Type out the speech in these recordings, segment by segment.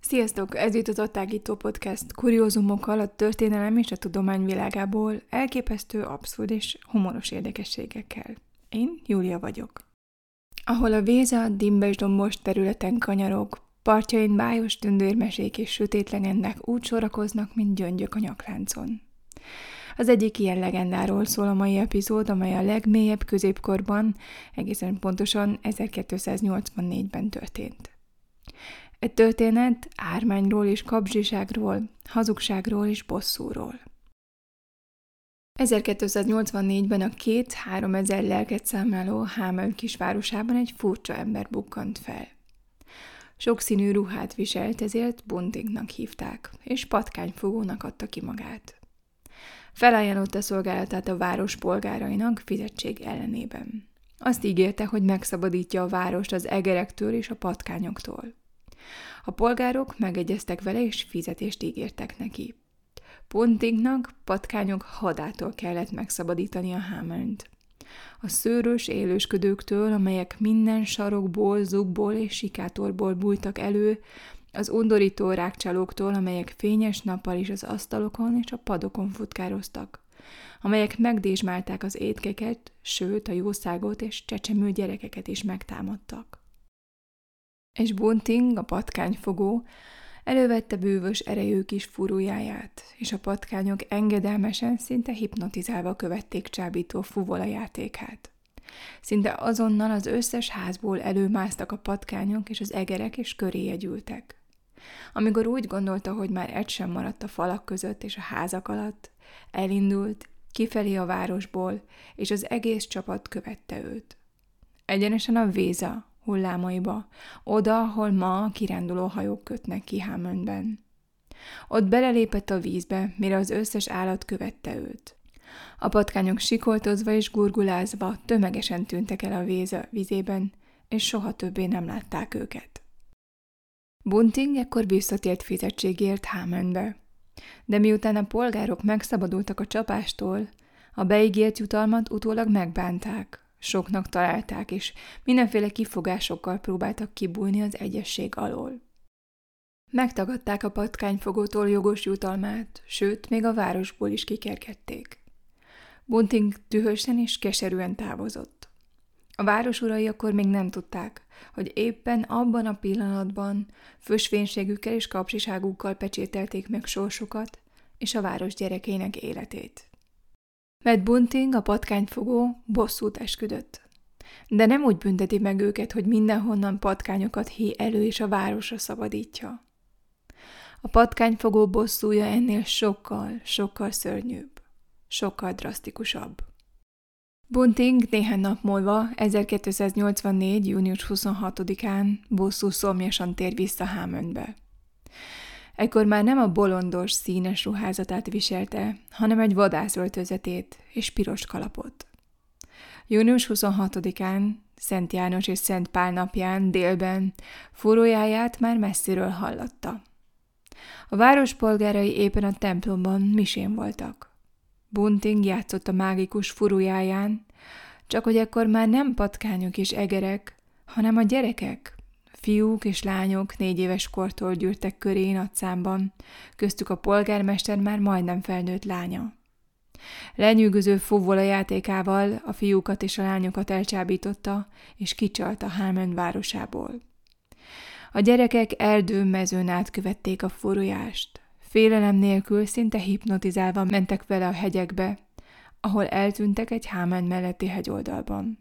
Sziasztok! Ez itt az Attágító Podcast kuriózumokkal a történelem és a tudomány világából, elképesztő, abszurd és humoros érdekességekkel. Én Júlia vagyok. Ahol a Véza dimbes-dombos területen kanyarog, partjain bájos tündérmesék és sötét legendák úgy sorakoznak, mint gyöngyök a nyakláncon. Az egyik ilyen legendáról szól a mai epizód, amely a legmélyebb középkorban, egészen pontosan 1284-ben történt. Egy történet ármányról és kapzsiságról, hazugságról és bosszúról. 1284-ben a 2-3 lelket számláló Hameln kisvárosában egy furcsa ember bukkant fel. Sokszínű ruhát viselt, ezért Buntingnak hívták, és patkányfogónak adta ki magát. Felajánlotta szolgálatát a város polgárainak fizetség ellenében. Azt ígérte, hogy megszabadítja a várost az egerektől és a patkányoktól. A polgárok megegyeztek vele, és fizetést ígértek neki. Buntingnak patkányok hadától kellett megszabadítani a Hamelnt. A szőrös élősködőktől, amelyek minden sarokból, zugból és sikátorból bújtak elő, az undorító rákcsálóktól, amelyek fényes nappal is az asztalokon és a padokon futkároztak, amelyek megdésmálták az étkeket, sőt a jószágot és csecsemő gyerekeket is megtámadtak. És Bunting, a patkányfogó, elővette bűvös erejű kis fúrójáját, és a patkányok engedelmesen, szinte hipnotizálva követték csábító fuvola játékát. Szinte azonnal az összes házból előmásztak a patkányok és az egerek, és köréje gyűltek. Amikor úgy gondolta, hogy már egy sem maradt a falak között és a házak alatt, elindult kifelé a városból, és az egész csapat követte őt. Egyenesen a Véza hullámaiba, oda, ahol ma a kiránduló hajók kötnek ki Hamelnben. Ott belelépett a vízbe, mire az összes állat követte őt. A patkányok sikoltozva és gurgulázva tömegesen tűntek el a Véza vizében, és soha többé nem látták őket. Bunting ekkor visszatért fizetségért Hamelnbe. De miután a polgárok megszabadultak a csapástól, a beígért jutalmat utólag megbánták. Soknak találták, és mindenféle kifogásokkal próbáltak kibújni az egyesség alól. Megtagadták a patkányfogótól jogos jutalmát, sőt, még a városból is kikergették. Bunting dühösen és keserűen távozott. A város urai akkor még nem tudták, hogy éppen abban a pillanatban fösvénységükkel és kapzsiságukkal pecsételték meg sorsukat és a város gyerekeinek életét. Mert Bunting, a patkányfogó, bosszút esküdött. De nem úgy bünteti meg őket, hogy mindenhonnan patkányokat híj elő és a városra szabadítja. A patkányfogó bosszúja ennél sokkal szörnyűbb, sokkal drasztikusabb. Bunting néhány nap múlva, 1284. június 26-án bosszú szomjasan tér vissza Hamelnbe. Ekkor már nem a bolondos, színes ruházatát viselte, hanem egy vadászöltözetét és piros kalapot. Június 26-án, Szent János és Szent Pál napján délben fúrójáját már messziről hallatta. A város polgárai éppen a templomban misén voltak. Bunting játszott a mágikus fúrójáján, csak hogy ekkor már nem patkányok és egerek, hanem a gyerekek, fiúk és lányok 4 éves kortól gyűrtek köré nagy számban, köztük a polgármester már majdnem felnőtt lánya. Lenyűgöző fuvola játékával a fiúkat és a lányokat elcsábította, és kicsalta Hameln városából. A gyerekek erdőn-mezőn átkövették a fúrójást. Félelem nélkül, szinte hipnotizálva mentek vele a hegyekbe, ahol eltűntek egy Hameln melletti hegyoldalban.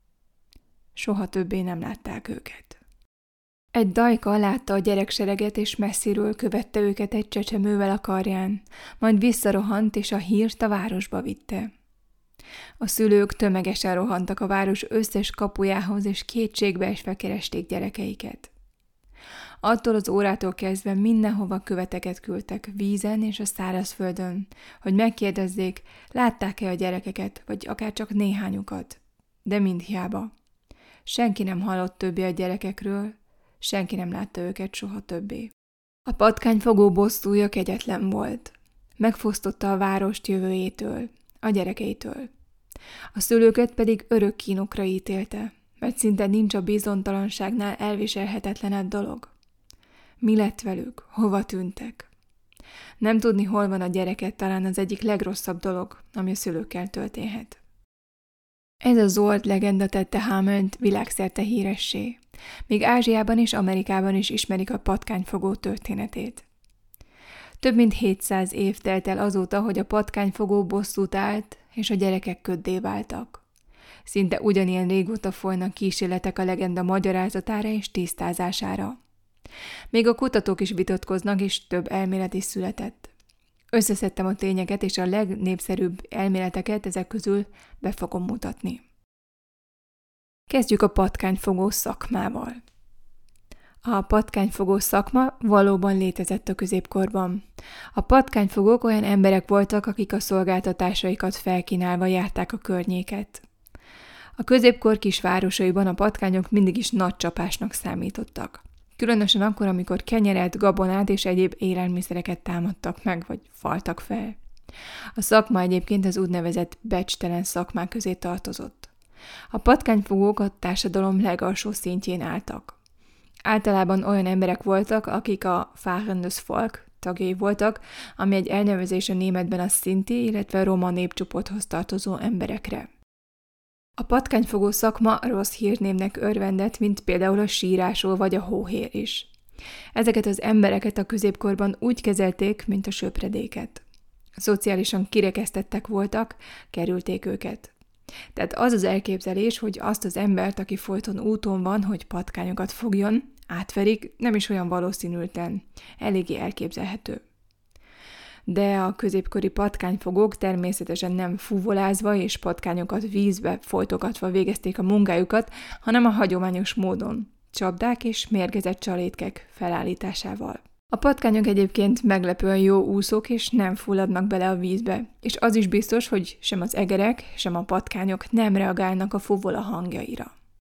Soha többé nem látták őket. Egy dajka látta a gyereksereget, és messziről követte őket egy csecsemővel a karján, majd visszarohant, és a hírt a városba vitte. A szülők tömegesen rohantak a város összes kapujához, és kétségbeesve keresték gyerekeiket. Attól az órától kezdve mindenhova követeket küldtek vízen és a szárazföldön, hogy megkérdezzék, látták-e a gyerekeket, vagy akár csak néhányukat. De mind hiába. Senki nem hallott többé a gyerekekről, senki nem látta őket soha többé. A patkányfogó bosszúja kegyetlen volt. Megfosztotta a várost jövőjétől, a gyerekeitől. A szülőket pedig örök kínokra ítélte, mert szinte nincs a bizonytalanságnál elviselhetetlenebb dolog. Mi lett velük? Hova tűntek? Nem tudni, hol van a gyereket, talán az egyik legrosszabb dolog, ami a szülőkkel történhet. Ez a Zord legenda tette Hamelt világszerte híressé. Még Ázsiában és Amerikában is ismerik a patkányfogó történetét. Több mint 700 év telt el azóta, hogy a patkányfogó bosszút állt, és a gyerekek köddé váltak. Szinte ugyanilyen régóta folynak kísérletek a legenda magyarázatára és tisztázására. Még a kutatók is vitatkoznak, és több elmélet is született. Összeszedtem a tényeket, és a legnépszerűbb elméleteket ezek közül be fogom mutatni. Kezdjük a patkányfogó szakmával. A patkányfogó szakma valóban létezett a középkorban. A patkányfogók olyan emberek voltak, akik a szolgáltatásaikat felkínálva járták a környéket. A középkor kisvárosaiban a patkányok mindig is nagy csapásnak számítottak. Különösen akkor, amikor kenyeret, gabonát és egyéb élelmiszereket támadtak meg, vagy faltak fel. A szakma egyébként az úgynevezett becstelen szakmák közé tartozott. A patkányfogók a társadalom legalsó szintjén álltak. Általában olyan emberek voltak, akik a Fahrendes Volk tagjai voltak, ami egy elnevezés a németben a szinti, illetve a roma népcsoporthoz tartozó emberekre. A patkányfogó szakma rossz hírnévnek örvendett, mint például a sírásó vagy a hóhér is. Ezeket az embereket a középkorban úgy kezelték, mint a söpredéket. Szociálisan kirekesztettek voltak, kerülték őket. Tehát az az elképzelés, hogy azt az embert, aki folyton úton van, hogy patkányokat fogjon, átverik, nem is olyan valószínűtlen, eléggé elképzelhető. De a középkori patkányfogók természetesen nem fuvolázva és patkányokat vízbe folytogatva végezték a munkájukat, hanem a hagyományos módon, csapdák és mérgezett csalétkek felállításával. A patkányok egyébként meglepően jó úszók, és nem fulladnak bele a vízbe, és az is biztos, hogy sem az egerek, sem a patkányok nem reagálnak a fuvola hangjaira.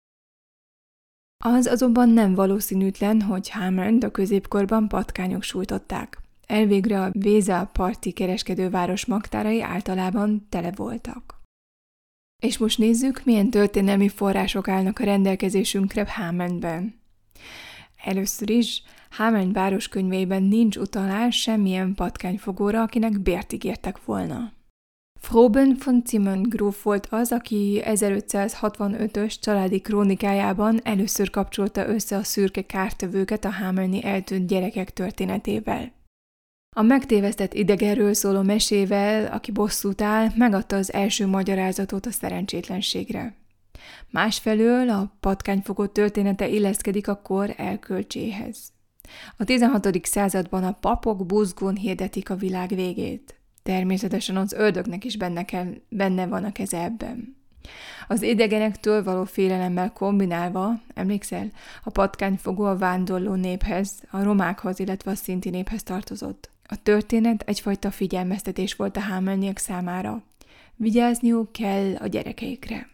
Az azonban nem valószínűtlen, hogy Hamelt a középkorban patkányok sújtották. Elvégre a Weser parti kereskedőváros magtárai általában tele voltak. És most nézzük, milyen történelmi források állnak a rendelkezésünkre Hameltben. Először is Hamelt városkönyveiben nincs utalás semmilyen patkányfogóra, akinek bért ígértek volna. Froben von Zimmern gróf volt az, aki 1565-ös családi krónikájában először kapcsolta össze a szürke kártevőket a hamelni eltűnt gyerekek történetével. A megtévesztett idegenről szóló mesével, aki bosszút áll, megadta az első magyarázatot a szerencsétlenségre. Másfelől a patkányfogó története illeszkedik a kor elkölcséhez. A 16. században a papok buzgón hirdetik a világ végét. Természetesen az ördögnek is benne van a keze ebben. Az idegenektől való félelemmel kombinálva, emlékszel, a patkányfogó a vándorló néphez, a romákhoz, illetve a szinti néphez tartozott. A történet egyfajta figyelmeztetés volt a hamelniek számára. Vigyázniuk kell a gyerekeikre.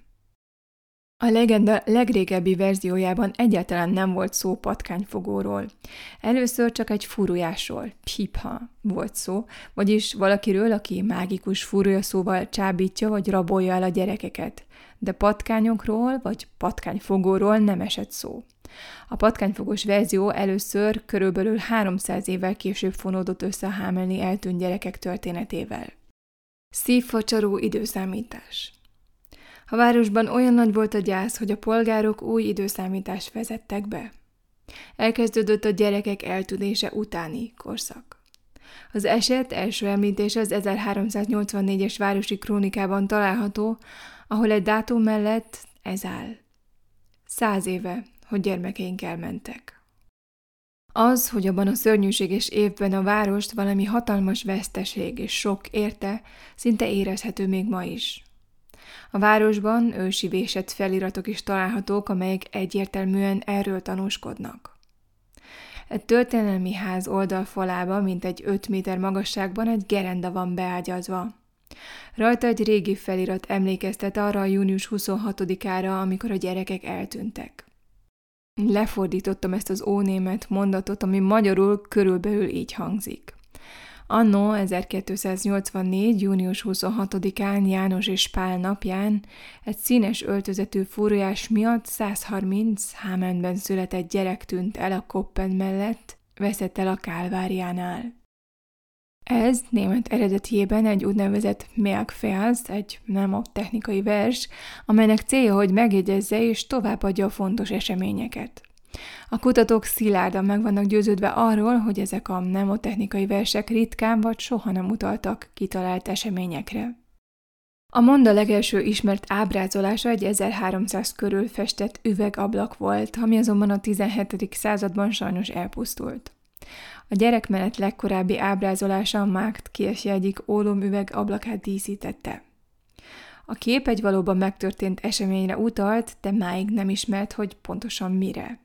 A legenda legrégebbi verziójában egyáltalán nem volt szó patkányfogóról. Először csak egy furujásról, pipha volt szó, vagyis valakiről, aki mágikus furúja szóval csábítja vagy rabolja el a gyerekeket. De patkányokról vagy patkányfogóról nem esett szó. A patkányfogós verzió először körülbelül 300 évvel később fonódott össze a hamelni eltűnt gyerekek történetével. Szívfacsaró időszámítás. A városban olyan nagy volt a gyász, hogy a polgárok új időszámítást vezettek be. Elkezdődött a gyerekek eltűnése utáni korszak. Az eset első említése az 1384-es városi krónikában található, ahol egy dátum mellett ez áll. 100 éve, hogy gyermekeink elmentek. Az, hogy abban a szörnyűséges évben a várost valami hatalmas veszteség és sok érte, szinte érezhető még ma is. A városban ősi vésett feliratok is találhatók, amelyek egyértelműen erről tanúskodnak. Egy történelmi ház oldalfalába, mint egy 5 méter magasságban egy gerenda van beágyazva. Rajta egy régi felirat emlékeztet arra a június 26-ára, amikor a gyerekek eltűntek. Lefordítottam ezt az ónémet mondatot, ami magyarul körülbelül így hangzik. Anno 1284. június 26-án János és Pál napján egy színes öltözetű furujás miatt 130 Hameltben született gyerek tűnt el a Koppen mellett, veszett el a Kálváriánál. Ez német eredetiében egy úgynevezett Merkvers, egy mnemotechnikai vers, amelynek célja, hogy megjegyezze és továbbadja a fontos eseményeket. A kutatók szilárdan meg vannak győződve arról, hogy ezek a mnemotechnikai versek ritkán vagy soha nem utaltak kitalált eseményekre. A monda legelső ismert ábrázolása egy 1300 körül festett üvegablak volt, ami azonban a 17. században sajnos elpusztult. A gyerekmenet legkorábbi ábrázolása a Marktkirche egyik ólomüveg ablakát díszítette. A kép egy valóban megtörtént eseményre utalt, de máig nem ismert, hogy pontosan mire.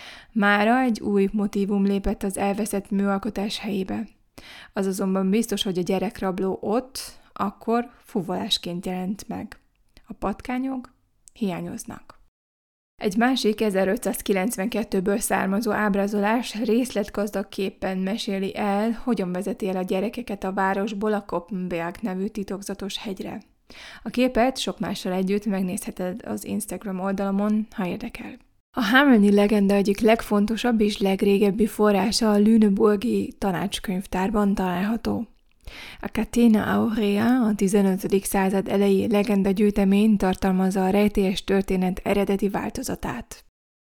Mára egy új motívum lépett az elveszett műalkotás helyébe. Az azonban biztos, hogy a gyerekrabló ott, akkor fuvolásként jelent meg. A patkányok hiányoznak. Egy másik 1592-ből származó ábrázolás részletgazdag képpen meséli el, hogyan vezeti el a gyerekeket a városból a Koppenberg nevű titokzatos hegyre. A képet sok mással együtt megnézheted az Instagram oldalamon, ha érdekel. A Hamelni legenda egyik legfontosabb és legrégebbi forrása a lüneburgi tanácskönyvtárban található. A Catena Aurea, a 15. század elejé legendagyűjtemény tartalmazza a rejtélyes történet eredeti változatát.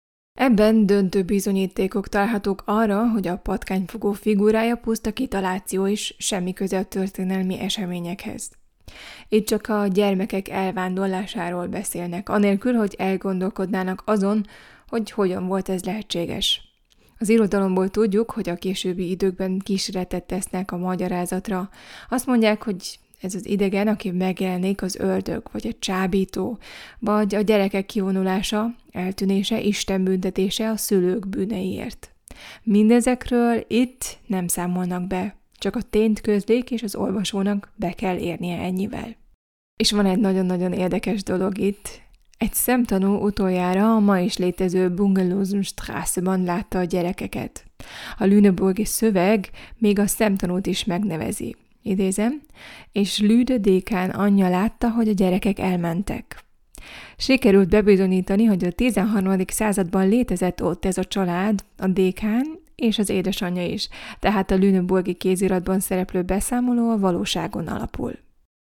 Ebben döntő bizonyítékok találhatók arra, hogy a patkányfogó figurája puszta kitaláció és semmi köze a történelmi eseményekhez. Itt csak a gyermekek elvándorlásáról beszélnek, anélkül, hogy elgondolkodnának azon, hogy hogyan volt ez lehetséges. Az irodalomból tudjuk, hogy a későbbi időkben kísérletet tesznek a magyarázatra. Azt mondják, hogy ez az idegen, aki megjelenik, az ördög, vagy a csábító, vagy a gyerekek kivonulása, eltűnése, Isten büntetése a szülők bűneiért. Mindezekről itt nem számolnak be, csak a tényt közlik, és az olvasónak be kell érnie ennyivel. És van egy nagyon-nagyon érdekes dolog itt. Egy szemtanú utoljára a ma is létező Bungelósenstraße-ban látta a gyerekeket. A lüneburgi szöveg még a szemtanút is megnevezi. Idézem, és Lüde dékán anyja látta, hogy a gyerekek elmentek. Sikerült bebizonyítani, hogy a 13. században létezett ott ez a család, a dékán és az édesanyja is, tehát a lüneburgi kéziratban szereplő beszámoló a valóságon alapul.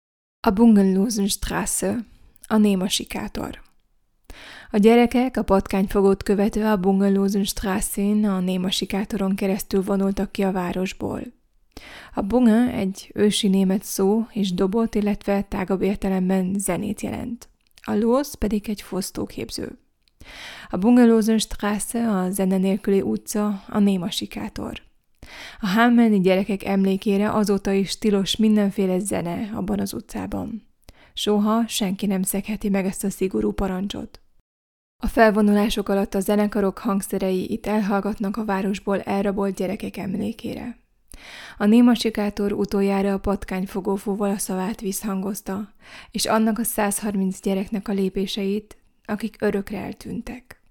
A Bungelósenstraße, a néma sikátor. A gyerekek a patkányfogót követve a Bungelósenstraßén, a néma sikátoron keresztül vonultak ki a városból. A bunge egy ősi német szó és dobot, illetve tágabb értelemben zenét jelent. A Los pedig egy fosztóképző. A Bungelósenstraße, a zene nélküli utca, a néma sikátor. A hamelni gyerekek emlékére azóta is tilos mindenféle zene abban az utcában. Soha senki nem szegheti meg ezt a szigorú parancsot. A felvonulások alatt a zenekarok hangszerei itt elhallgatnak a városból elrabolt gyerekek emlékére. A néma sikátor utoljára a patkányfogó fuvolaszavát visszhangozta, és annak a 130 gyereknek a lépéseit, akik örökre eltűntek.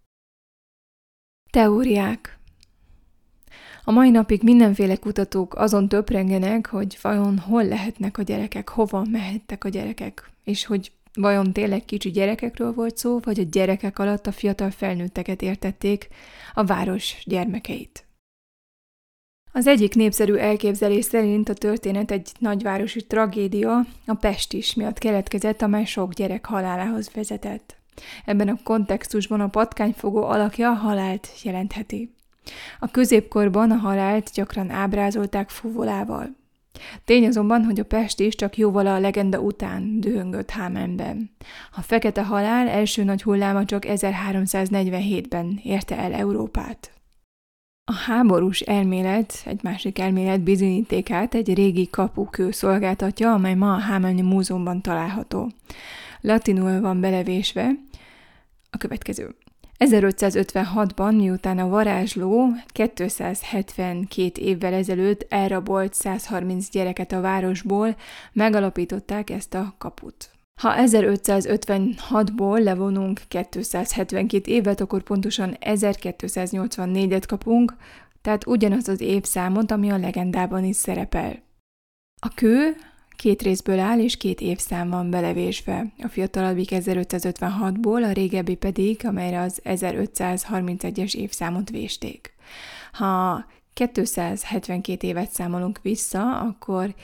Teóriák. A mai napig mindenféle kutatók azon töprengenek, hogy vajon hol lehetnek a gyerekek, hova mehettek a gyerekek, és hogy vajon tényleg kicsi gyerekekről volt szó, vagy a gyerekek alatt a fiatal felnőtteket értették, a város gyermekeit. Az egyik népszerű elképzelés szerint a történet egy nagyvárosi tragédia, a pestis miatt keletkezett, amely sok gyerek halálához vezetett. Ebben a kontextusban a patkányfogó alakja a halált jelentheti. A középkorban a halált gyakran ábrázolták fuvolával. Tény azonban, hogy a pestis csak jóval a legenda után dühöngött Hamelnben. A fekete halál első nagy hulláma csak 1347-ben érte el Európát. A háborús elmélet, egy másik elmélet bizonyítékát egy régi kapukő szolgáltatja, amely ma a Hamelni Múzeumban található. Latinul van belevésve a következő. 1556-ban, miután a varázsló 272 évvel ezelőtt elrabolt 130 gyereket a városból, megalapították ezt a kaput. Ha 1556-ból levonunk 272 évet, akkor pontosan 1284-et kapunk, tehát ugyanaz az évszámot, ami a legendában is szerepel. A kő 2 részből áll, és 2 évszám van belevésve. A fiatalabbik 1556-ból, a régebbi pedig, amelyre az 1531-es évszámot vésték. Ha 272 évet számolunk vissza, akkor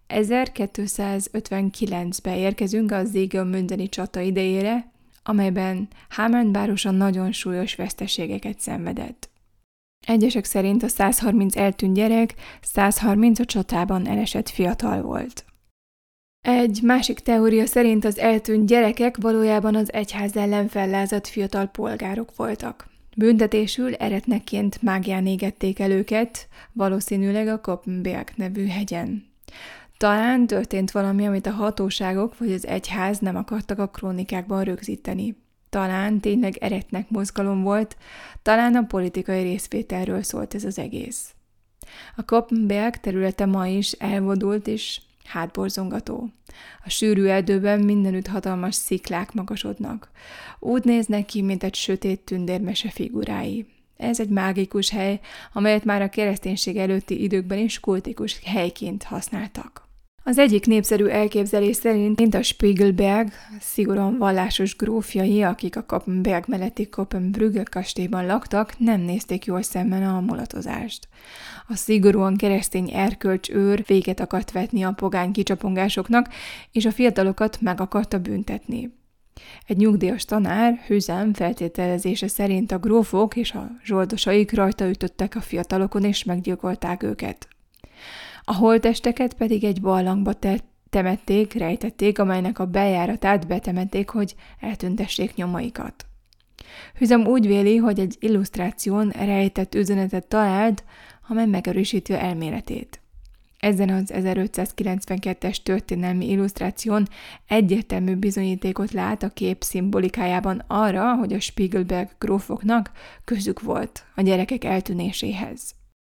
1259-be érkezünk a Siegmündeni csata idejére, amelyben Hameln városa nagyon súlyos veszteségeket szenvedett. Egyesek szerint a 130 eltűnt gyerek 130 a csatában elesett fiatal volt. Egy másik teória szerint az eltűnt gyerekek valójában az egyház ellen fellázadt fiatal polgárok voltak. Büntetésül eretnekként mágián égették el őket, valószínűleg a Koppenberg nevű hegyen. Talán történt valami, amit a hatóságok vagy az egyház nem akartak a krónikákban rögzíteni. Talán tényleg eretnek mozgalom volt, talán a politikai részvételről szólt ez az egész. A Koppenberg területe ma is elvadult és hátborzongató. A sűrű erdőben mindenütt hatalmas sziklák magasodnak. Úgy néznek ki, mint egy sötét tündérmese figurái. Ez egy mágikus hely, amelyet már a kereszténység előtti időkben is kultikus helyként használtak. Az egyik népszerű elképzelés szerint a Spiegelberg szigorúan vallásos grófjai, akik a Koppenberg melletti Koppenbrügge kastélyban laktak, nem nézték jól szemmel a mulatozást. A szigorúan keresztény erkölcsőr véget akart vetni a pogány kicsapongásoknak, és a fiatalokat meg akarta büntetni. Egy nyugdíjas tanár, Hüzem feltételezése szerint a grófok és a zsoldosaik rajta ütöttek a fiatalokon és meggyilkolták őket. A holttesteket pedig egy barlangba temették, rejtették, amelynek a bejáratát betemették, hogy eltüntessék nyomaikat. Hüzem úgy véli, hogy egy illusztráción rejtett üzenetet talált, amely megerősíti elméletét. Ezen az 1592-es történelmi illusztráción egyértelmű bizonyítékot lát a kép szimbolikájában arra, hogy a Spiegelberg grófoknak közük volt a gyerekek eltűnéséhez.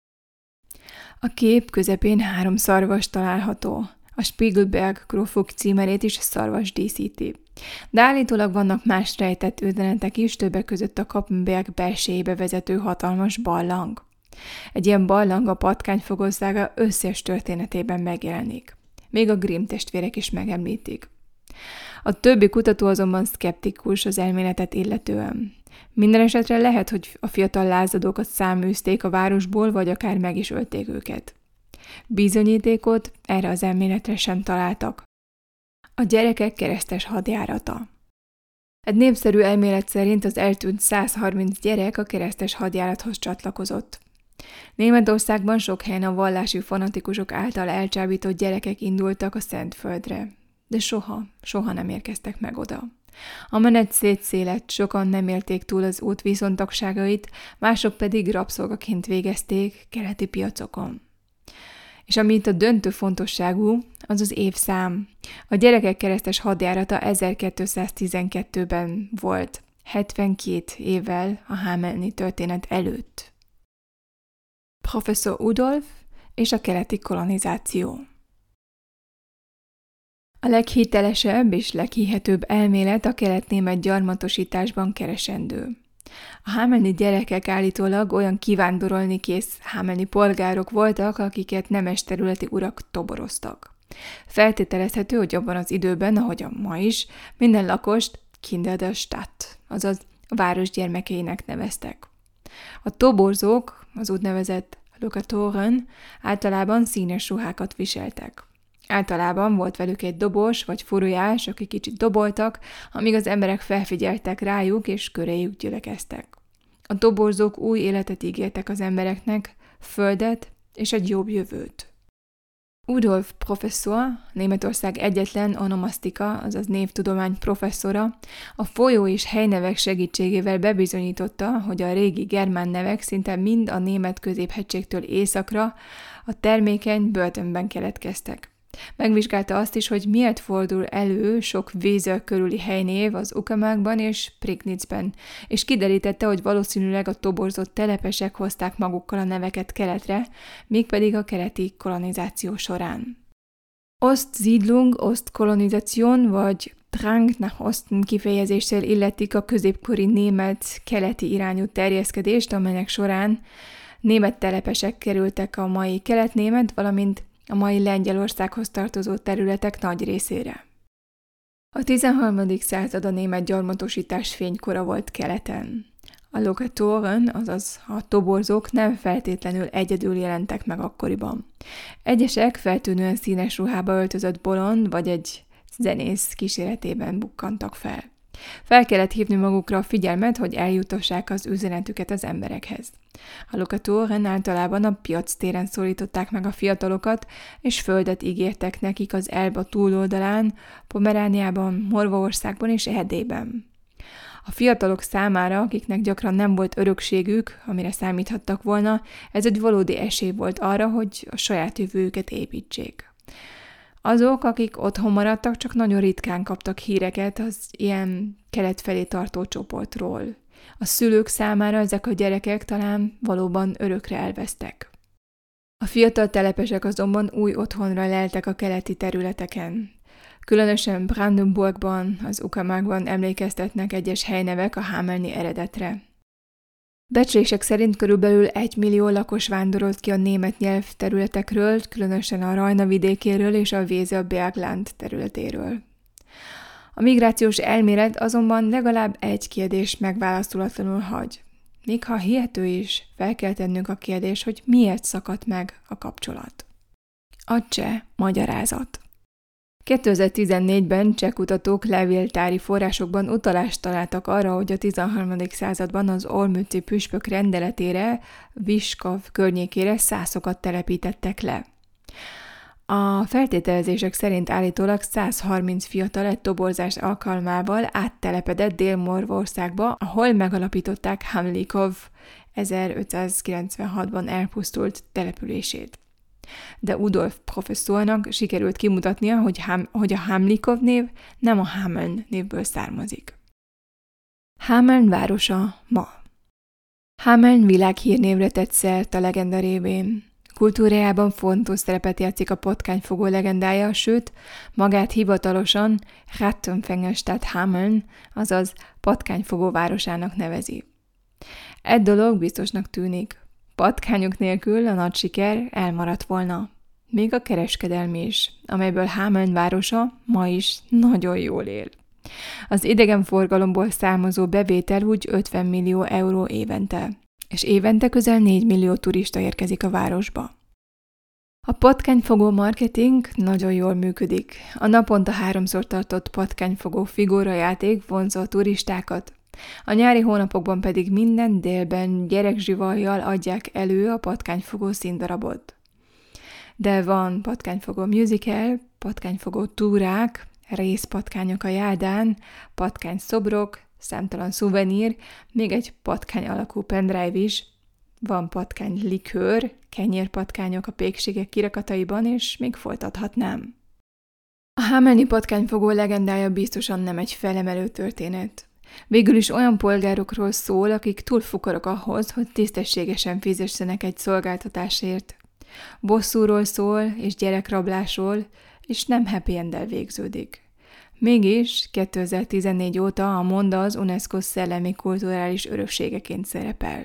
A kép közepén 3 szarvas található. A Spiegelberg grófok címerét is szarvas díszíti. De állítólag vannak más rejtett üzenetek is, többek között a Koppenberg belsejébe vezető hatalmas barlang. Egy ilyen barlang a patkányfogországa összes történetében megjelenik. Még a Grimm testvérek is megemlítik. A többi kutató azonban szkeptikus az elméletet illetően. Minden esetre lehet, hogy a fiatal lázadókat száműzték a városból, vagy akár meg is ölték őket. Bizonyítékot erre az elméletre sem találtak. A gyerekek keresztes hadjárata. Egy népszerű elmélet szerint az eltűnt 130 gyerek a keresztes hadjárathoz csatlakozott. Németországban sok helyen a vallási fanatikusok által elcsábított gyerekek indultak a Szentföldre, de soha nem érkeztek meg oda. A menet szétszélett, sokan nem élték túl az út viszontagságait, mások pedig rabszolgaként végezték keleti piacokon. És ami itt a döntő fontosságú, az az évszám. A gyerekek keresztes hadjárata 1212-ben volt, 72 évvel a hamelni történet előtt. Professzor Udolf és a keleti kolonizáció. A leghitelesebb és leghihetőbb elmélet a kelet-német gyarmatosításban keresendő. A hamelni gyerekek állítólag olyan kivándorolni kész hamelni polgárok voltak, akiket nemes területi urak toboroztak. Feltételezhető, hogy abban az időben, ahogy a ma is, minden lakost Kinder der Stadt, azaz a város gyermekeinek neveztek. A toborzók, az úgynevezett Lokatoren általában színes ruhákat viseltek. Általában volt velük egy dobos vagy furujás, akik kicsit doboltak, amíg az emberek felfigyeltek rájuk és köréjük gyülekeztek. A toborzók új életet ígértek az embereknek, földet és egy jobb jövőt. Udolf professzor, Németország egyetlen onomasztika, azaz névtudomány professzora, a folyó és helynevek segítségével bebizonyította, hogy a régi germán nevek szinte mind a német középhegységtől északra a termékeny börtönben keletkeztek. Megvizsgálta azt is, hogy miért fordul elő sok Weser körüli helynév az Uckermarkban és Prignitz-ben, és kiderítette, hogy valószínűleg a toborzott telepesek hozták magukkal a neveket keletre, mégpedig a keleti kolonizáció során. Ostsiedlung, Ostkolonization vagy Drang nach Osten kifejezéssel illetik a középkori német keleti irányú terjeszkedést, amelynek során német telepesek kerültek a mai kelet-német, valamint a mai Lengyelországhoz tartozó területek nagy részére. A 13. század a német gyarmatosítás fénykora volt keleten. A lokatoren, azaz a toborzók nem feltétlenül egyedül jelentek meg akkoriban. Egyesek feltűnően színes ruhába öltözött bolond vagy egy zenész kíséretében bukkantak fel. Fel kellett hívni magukra a figyelmet, hogy eljutassák az üzenetüket az emberekhez. A lokatoren általában a piac téren szólították meg a fiatalokat, és földet ígértek nekik az Elba túloldalán, Pomerániában, Morvaországban és Erdélyben. A fiatalok számára, akiknek gyakran nem volt örökségük, amire számíthattak volna, ez egy valódi esély volt arra, hogy a saját jövőjüket építsék. Azok, akik otthon maradtak, csak nagyon ritkán kaptak híreket az ilyen kelet felé tartó csoportról. A szülők számára ezek a gyerekek talán valóban örökre elvesztek. A fiatal telepesek azonban új otthonra leltek a keleti területeken. Különösen Brandenburgban, az Uckermarkban emlékeztetnek egyes helynevek a hámelni eredetre. Becslések szerint körülbelül 1 millió lakos vándorolt ki a német nyelvterületekről, különösen a Rajna vidékéről és a Weser-Bergland területéről. A migrációs elmélet azonban legalább egy kérdést megválaszolatlanul hagy. Még ha hihető is, fel kell tennünk a kérdés, hogy miért szakadt meg a kapcsolat. A cseh magyarázat. 2014-ben cseh kutatók levéltári forrásokban utalást találtak arra, hogy a 13. században az olmützi püspök rendeletére, Vyškov környékére szászokat telepítettek le. A feltételezések szerint állítólag 130 fiatal egy toborzás alkalmával áttelepedett Dél-Morvaországba, ahol megalapították Hamlikov 1596-ban elpusztult települését. De Udolf professzornak sikerült kimutatnia, hogy a Hamlikov név nem a Hameln névből származik. Hameln városa ma. Hameln világhírnévre tett szert a legenda révén. Kultúrájában fontos szerepet játszik a patkányfogó legendája, sőt, magát hivatalosan Rattenfängerstadt Hameln, azaz patkányfogó városának nevezi. Egy dolog biztosnak tűnik. Patkányok nélkül a nagy siker elmaradt volna. Még a kereskedelmi is, amelyből Hameln városa ma is nagyon jól él. Az idegenforgalomból származó bevétel úgy 50 millió euró évente, és évente közel 4 millió turista érkezik a városba. A patkányfogó marketing nagyon jól működik. A naponta 3-szor tartott patkányfogó figurajáték vonzza a turistákat. A nyári hónapokban pedig minden délben gyerekzsivajjal adják elő a patkányfogó színdarabot. De van patkányfogó musical, patkányfogó túrák, részpatkányok a járdán, patkányszobrok, számtalan szuvenír, még egy patkány alakú pendrive is, van patkánylikőr, kenyérpatkányok a pékségek kirakataiban, és még folytathatnám. A hamelni patkányfogó legendája biztosan nem egy felemelő történet. Végül is olyan polgárokról szól, akik túl fukarok ahhoz, hogy tisztességesen fizessenek egy szolgáltatásért. Bosszúról szól, és gyerekrablásról, és nem happy end-el végződik. Mégis 2014 óta a monda az UNESCO szellemi kulturális örökségeként szerepel.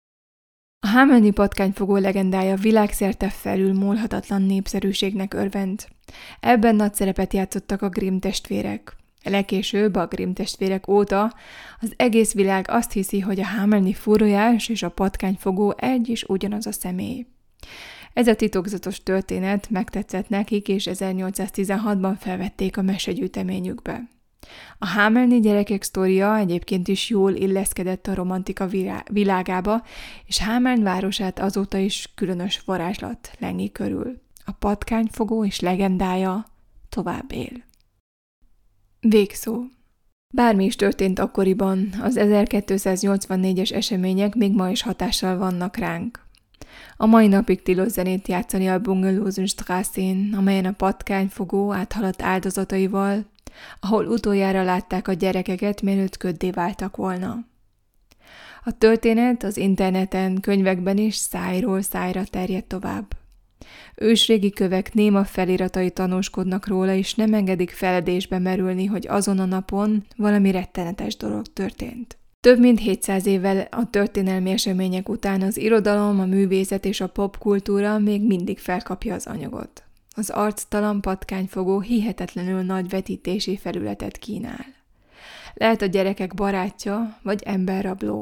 A hamelni patkányfogó legendája világszerte felülmúlhatatlan népszerűségnek örvend. Ebben nagy szerepet játszottak a Grimm testvérek. Legkésőbb a Grimm testvérek óta az egész világ azt hiszi, hogy a hamelni fúrójás és a patkányfogó egy és ugyanaz a személy. Ez a titokzatos történet megtetszett nekik, és 1816-ban felvették a mesegyűjteményükbe. A hamelni gyerekek sztoria egyébként is jól illeszkedett a romantika világába, és Hameln városát azóta is különös varázslat lengi körül. A patkányfogó és legendája tovább él. Végszó. Bármi is történt akkoriban, az 1284-es események még ma is hatással vannak ránk. A mai napig tilos zenét játszani a Bungelósenstraßén, amelyen a patkányfogó áthaladt áldozataival, ahol utoljára látták a gyerekeket, mielőtt köddé váltak volna. A történet az interneten, könyvekben is szájról szájra terjed tovább. Ősrégi kövek néma feliratai tanúskodnak róla, és nem engedik feledésbe merülni, hogy azon a napon valami rettenetes dolog történt. Több mint 700 évvel a történelmi események után az irodalom, a művészet és a popkultúra még mindig felkapja az anyagot. Az arctalan patkányfogó hihetetlenül nagy vetítési felületet kínál. Lehet a gyerekek barátja, vagy emberrabló.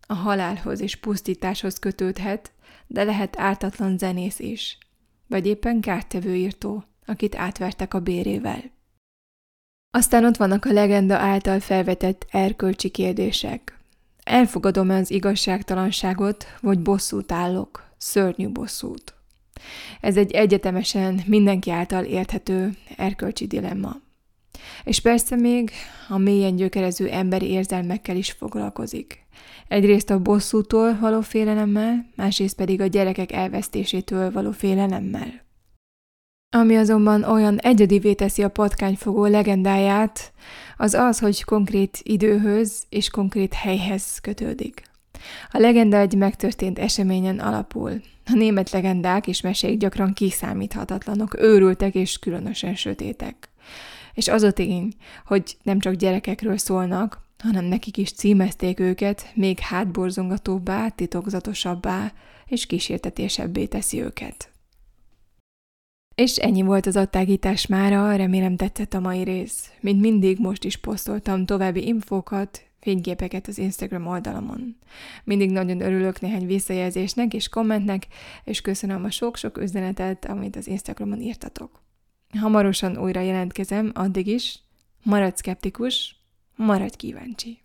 a halálhoz és pusztításhoz kötődhet, de lehet ártatlan zenész is, vagy éppen kártevő írtó, akit átvertek a bérével. Aztán ott vannak a legenda által felvetett erkölcsi kérdések. Elfogadom-e az igazságtalanságot, vagy bosszút állok, szörnyű bosszút? Ez egy egyetemesen mindenki által érthető erkölcsi dilemma. És persze még a mélyen gyökerező emberi érzelmekkel is foglalkozik. Egyrészt a bosszútól való félelemmel, másrészt pedig a gyerekek elvesztésétől való félelemmel. Ami azonban olyan egyedivé teszi a patkányfogó legendáját, az az, hogy konkrét időhöz és konkrét helyhez kötődik. A legenda egy megtörtént eseményen alapul. A német legendák és mesék gyakran kiszámíthatatlanok, őrültek és különösen sötétek. És az a tény, hogy nem csak gyerekekről szólnak, hanem nekik is címezték őket, még hátborzongatóbbá, titokzatosabbá és kísértetésebbé teszi őket. És ennyi volt az adtágítás mára, remélem tetszett a mai rész. Mint mindig most is posztoltam további infókat, fényképeket az Instagram oldalamon. Mindig nagyon örülök néhány visszajelzésnek és kommentnek, és köszönöm a sok-sok üzenetet, amit az Instagramon írtatok. Hamarosan újra jelentkezem, addig is maradj szkeptikus, maradj kíváncsi.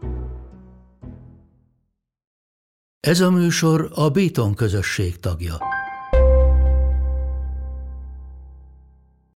Ez a műsor a Béton közösség tagja.